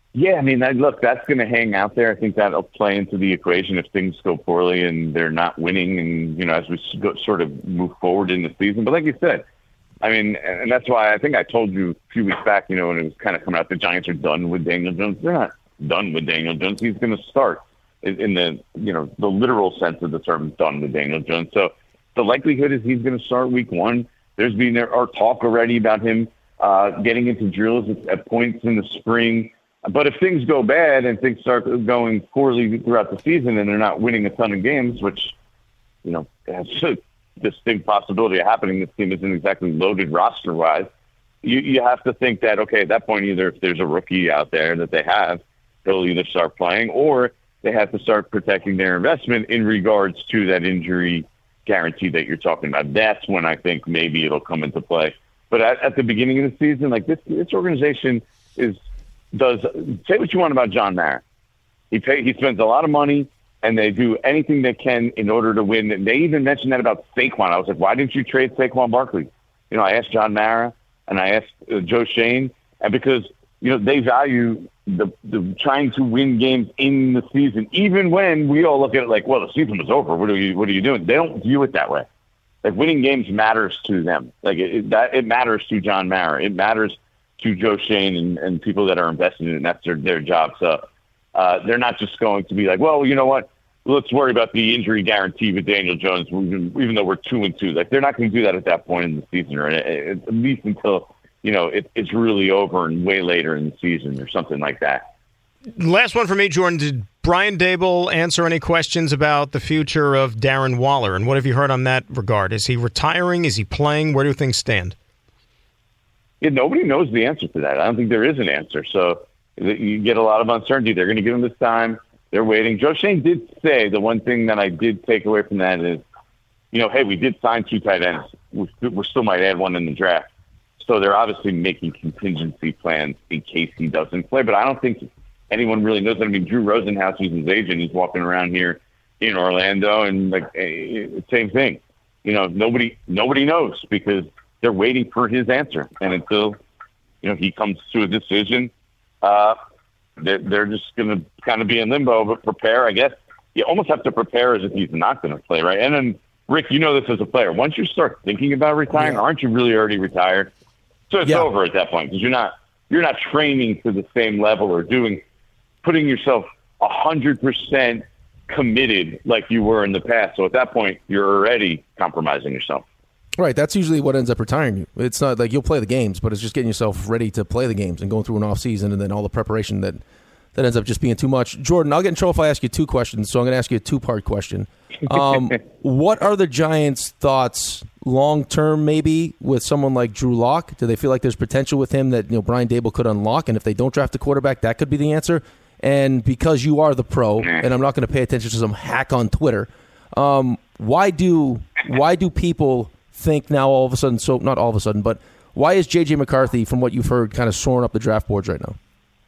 Yeah, I mean, that, look, that's going to hang out there. I think that'll play into the equation if things go poorly and they're not winning, and you know, as we go, sort of move forward in the season. But like you said, I mean, and that's why I think I told you a few weeks back, you know, when it was kind of coming out, the Giants are done with Daniel Jones. They're not done with Daniel Jones. He's going to start in the, you know, the literal sense of the term, done with Daniel Jones. So the likelihood is he's going to start week one. There's been there are talk already about him uh, getting into drills at, at points in the spring. But if things go bad and things start going poorly throughout the season and they're not winning a ton of games, which, you know, has a distinct possibility of happening, this team isn't exactly loaded roster-wise, you, you have to think that, okay, at that point, either if there's a rookie out there that they have, they'll either start playing or they have to start protecting their investment in regards to that injury guarantee that you're talking about. That's when I think maybe it'll come into play. But at, at the beginning of the season, like this, this organization is does say what you want about John Mara. He pay, he spends a lot of money, and they do anything they can in order to win. And they even mentioned that about Saquon. I was like, why didn't you trade Saquon Barkley? You know, I asked John Mara and I asked uh, Joe Schoen, and because you know they value the, the trying to win games in the season, even when we all look at it like, well, the season was over. What are you What are you doing? They don't view it that way. Like winning games matters to them. Like it, it, that it matters to John Mara. It matters to Joe Schoen and, and people that are invested in it, and that's their, their job. So uh, they're not just going to be like, well, you know what, let's worry about the injury guarantee with Daniel Jones, even, even though we're two and two. Like they're not going to do that at that point in the season, or at least until you know it, it's really over and way later in the season or something like that. Last one for me, Jordan. Did Brian Daboll answer any questions about the future of Darren Waller, and what have you heard on that regard? Is he retiring? Is he playing? Where do things stand? Yeah, nobody knows the answer to that. I don't think there is an answer. So you get a lot of uncertainty. They're going to give him this time. They're waiting. Joe Schoen did say the one thing that I did take away from that is, you know, hey, we did sign two tight ends. We, we still might add one in the draft. So they're obviously making contingency plans in case he doesn't play. But I don't think anyone really knows that. I mean, Drew Rosenhaus, who's his agent, he's walking around here in Orlando, and like same thing. You know, nobody nobody knows because they're waiting for his answer, and until you know he comes to a decision, uh, they're, they're just going to kind of be in limbo. But prepare, I guess. You almost have to prepare as if he's not going to play, right? And then, Rick, you know this as a player. Once you start thinking about retiring, yeah. aren't you really already retired? So it's yeah. over at that point because you're not you're not training to the same level or doing putting yourself a hundred percent committed like you were in the past. So at that point, you're already compromising yourself. Right, that's usually what ends up retiring you. It's not like you'll play the games, but it's just getting yourself ready to play the games and going through an off season and then all the preparation that, that ends up just being too much. Jordan, I'll get in trouble if I ask you two questions, so I'm going to ask you a two-part question. Um, what are the Giants' thoughts long-term maybe with someone like Drew Lock? Do they feel like there's potential with him that you know Brian Daboll could unlock, and if they don't draft a quarterback, that could be the answer? And because you are the pro, and I'm not going to pay attention to some hack on Twitter, um, why do why do people think now all of a sudden, so not all of a sudden, but why is J J McCarthy, from what you've heard, kind of soaring up the draft boards right now?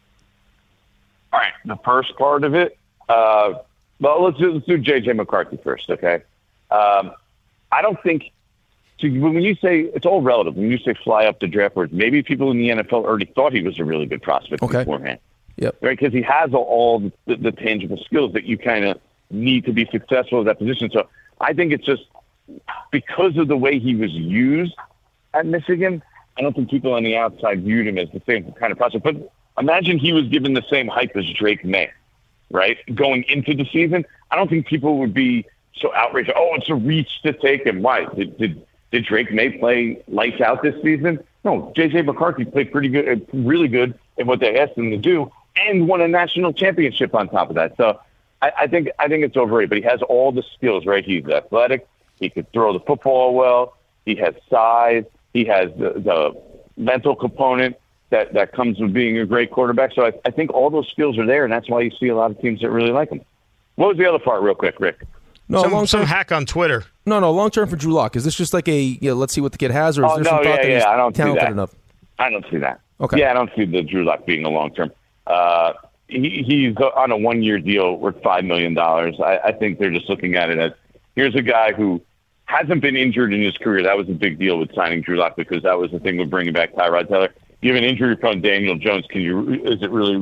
All right, the first part of it, uh, well, let's do, let's do J J McCarthy first, okay? Um, I don't think, so when you say, it's all relative, when you say fly up the draft boards, maybe people in the N F L already thought he was a really good prospect okay. beforehand. Yep. Right, because he has all the, the tangible skills that you kind of need to be successful at that position. So I think it's just, because of the way he was used at Michigan, I don't think people on the outside viewed him as the same kind of prospect. But imagine he was given the same hype as Drake May, right? Going into the season, I don't think people would be so outraged. Oh, it's a reach to take him. Why? Did did, did Drake May play lights out this season? No, J J McCarthy played pretty good, really good at what they asked him to do, and won a national championship on top of that. So I, I think I think it's overrated. But he has all the skills, right? He's athletic. He could throw the football well. He has size. He has the, the mental component that, that comes with being a great quarterback. So I, I think all those skills are there, and that's why you see a lot of teams that really like him. What was the other part, real quick, Rick? No, some, some hack on Twitter. No, no, long term for Drew Lock. Is this just like a, you know, let's see what the kid has, or is oh, there no, some thought yeah, that yeah, he's I don't talented see that. enough? I don't see that. Okay. Yeah, I don't see the Drew Lock being a long term. Uh, he, he's on a one year deal worth five million dollars. I, I think they're just looking at it as here's a guy who hasn't been injured in his career. That was a big deal with signing Drew Lock because that was the thing with bringing back Tyrod Taylor. You have an injury-prone Daniel Jones. Can you? Is it really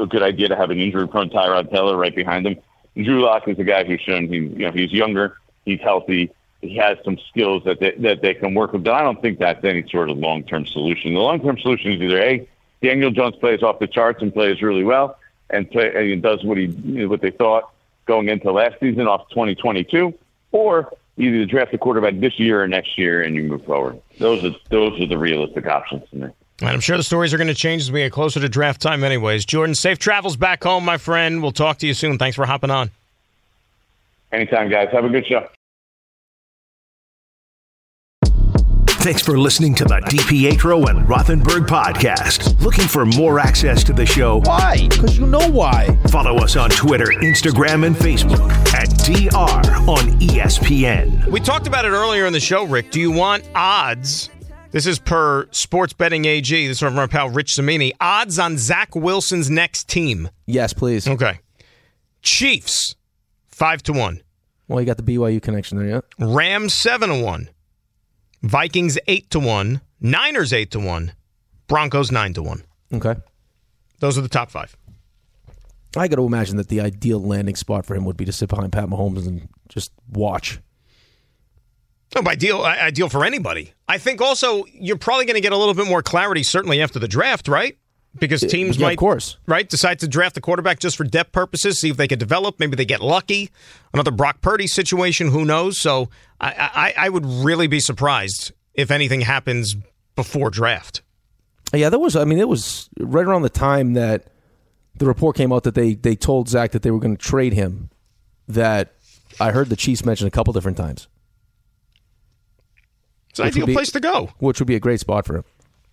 a good idea to have an injury-prone Tyrod Taylor right behind him. Drew Lock is a guy who's shown he, you know, he's younger, he's healthy, he has some skills that they, that they can work with. But I don't think that's any sort of long-term solution. The long-term solution is either A, Daniel Jones plays off the charts and plays really well, and, play, and does what he you know, what they thought going into last season off twenty twenty-two, or either to draft a quarterback this year or next year and you move forward. Those are those are the realistic options to me. And I'm sure the stories are going to change as we get closer to draft time anyways. Jordan, safe travels back home, my friend. We'll talk to you soon. Thanks for hopping on. Anytime, guys. Have a good show. Thanks for listening to the DiPietro and Rothenberg podcast. Looking for more access to the show? Why? Because you know why. Follow us on Twitter, Instagram, and Facebook at D R on E S P N. We talked about it earlier in the show, Rick. Do you want odds? This is per Sports Betting A G. This is from our pal Rich Cimini. Odds on Zach Wilson's next team. Yes, please. Okay. Chiefs, five to one. Well, you got the B Y U connection there, yeah. Rams, seven to one. Vikings, eight to one. Niners, eight to one. Broncos, nine to one. Okay. Those are the top five. I got to imagine that the ideal landing spot for him would be to sit behind Pat Mahomes and just watch. No, ideal, ideal for anybody. I think also you're probably going to get a little bit more clarity, certainly after the draft, right? Because teams yeah, might, of course, right, decide to draft the quarterback just for depth purposes, see if they can develop. Maybe they get lucky. Another Brock Purdy situation, who knows? So I, I, I would really be surprised if anything happens before draft. Yeah, there was. I mean, it was right around the time that the report came out that they they told Zach that they were going to trade him. That I heard the Chiefs mention a couple different times. It's an ideal be, place to go. Which would be a great spot for him.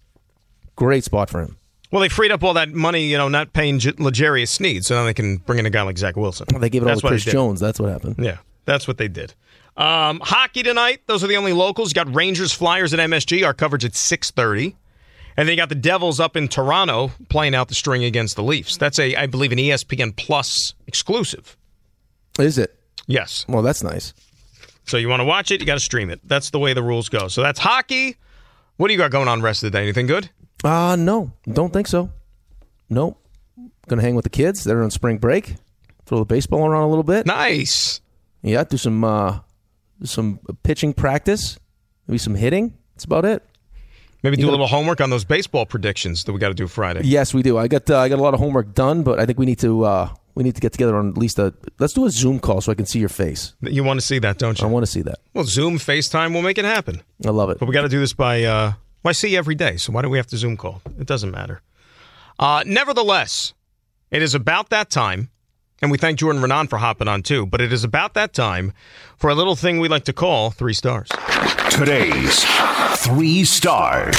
Great spot for him. Well, they freed up all that money, you know, not paying J- L'Jarius Sneed, so now they can bring in a guy like Zach Wilson. Well, they gave it That's all to Chris Jones. That's what happened. Yeah, that's what they did. Um, hockey tonight. Those are the only locals. You got Rangers, Flyers at M S G. Our coverage at six thirty. And then you got the Devils up in Toronto playing out the string against the Leafs. That's, a, I believe, an E S P N Plus exclusive. Is it? Yes. Well, that's nice. So you want to watch it, you got to stream it. That's the way the rules go. So that's hockey. What do you got going on the rest of the day? Anything good? Uh, no. Don't think so. Nope. Going to hang with the kids. They're on spring break. Throw the baseball around a little bit. Nice. Yeah, do some uh, some pitching practice. Maybe some hitting. That's about it. Maybe do you a gotta, little homework on those baseball predictions that we got to do Friday. Yes, we do. I got uh, I got a lot of homework done, but I think we need to uh, we need to get together on at least a let's do a Zoom call so I can see your face. You want to see that, don't you? I want to see that. Well, Zoom, FaceTime will make it happen. I love it. But we got to do this by uh, well, I see you every day, so why don't we have to Zoom call? It doesn't matter. Uh, nevertheless, it is about that time, and we thank Jordan Renan for hopping on too, but it is about that time for a little thing we like to call Three Stars. Today's Three Stars.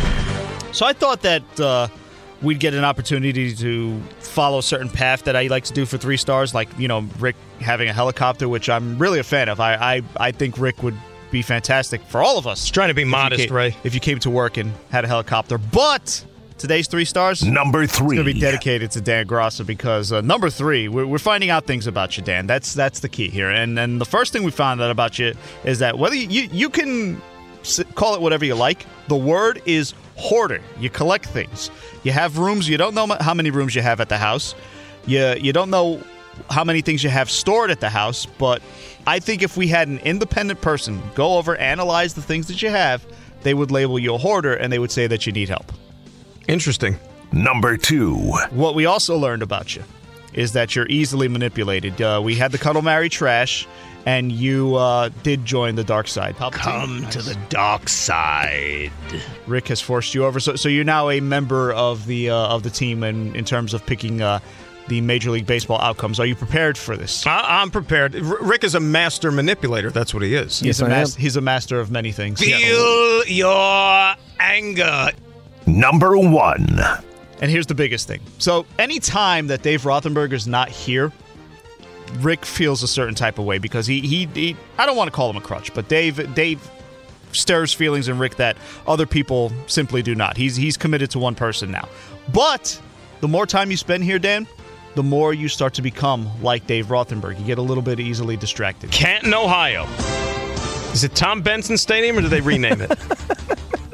So I thought that uh, we'd get an opportunity to follow a certain path that I like to do for Three Stars, like, you know, Rick having a helicopter, which I'm really a fan of. I I, I think Rick would be fantastic for all of us. He's trying to be modest, came, Ray. If you came to work and had a helicopter. But today's Three Stars, number three, is going to be dedicated to Dan Grossa because uh, number three, we're, we're finding out things about you, Dan. That's that's the key here. And and the first thing we found out about you is that whether you you, you can call it whatever you like, the word is hoarder. You collect things. You have rooms. You don't know how many rooms you have at the house. You you don't know how many things you have stored at the house. But I think if we had an independent person go over, analyze the things that you have, they would label you a hoarder and they would say that you need help. Interesting. Number two. What we also learned about you is that you're easily manipulated. Uh, we had the Cuddle Marry Trash, and you uh, did join the dark side. Palpatine. Come nice. to the dark side. Rick has forced you over, so so you're now a member of the uh, of the team in, in terms of picking uh, the Major League Baseball outcomes. Are you prepared for this? I, I'm prepared. R- Rick is a master manipulator. That's what he is. He's, yes, a, I mas- am. he's a master of many things. Feel your anger. Number one. And here's the biggest thing. So any time that Dave Rothenberger's not here, Rick feels a certain type of way because he, he, he I don't want to call him a crutch, but Dave Dave stirs feelings in Rick that other people simply do not. He's he's committed to one person now. But the more time you spend here, Dan, the more you start to become like Dave Rothenberg. You get a little bit easily distracted. Canton, Ohio. Is it Tom Benson Stadium or did they rename it?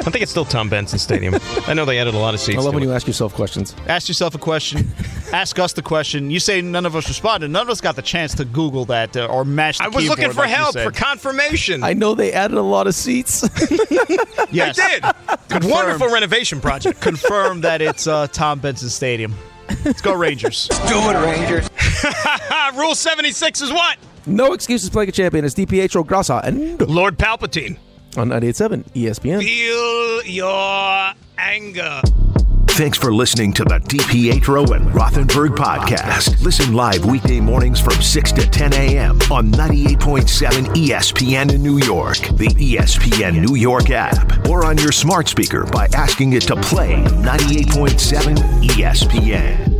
I think it's still Tom Benson Stadium. I know they added a lot of seats. I love to when it. you ask yourself questions. Ask yourself a question. Ask us the question. You say none of us responded. None of us got the chance to Google that uh, or match the I was looking keyboard for like you help, said. for confirmation. I know they added a lot of seats. Yes. I did. Confirmed. Wonderful renovation project. Confirm that it's uh, Tom Benson Stadium. Let's go Rangers. Do it, Rangers. Rule seventy-six is what? No excuses playing a champion. It's DiPietro Grassa and Lord Palpatine. On ninety-eight point seven E S P N. Feel your anger. Thanks for listening to the DiPietro and Rothenberg podcast. Listen live weekday mornings from six to ten a.m. on ninety-eight point seven E S P N in New York, the E S P N New York app, or on your smart speaker by asking it to play ninety-eight point seven E S P N.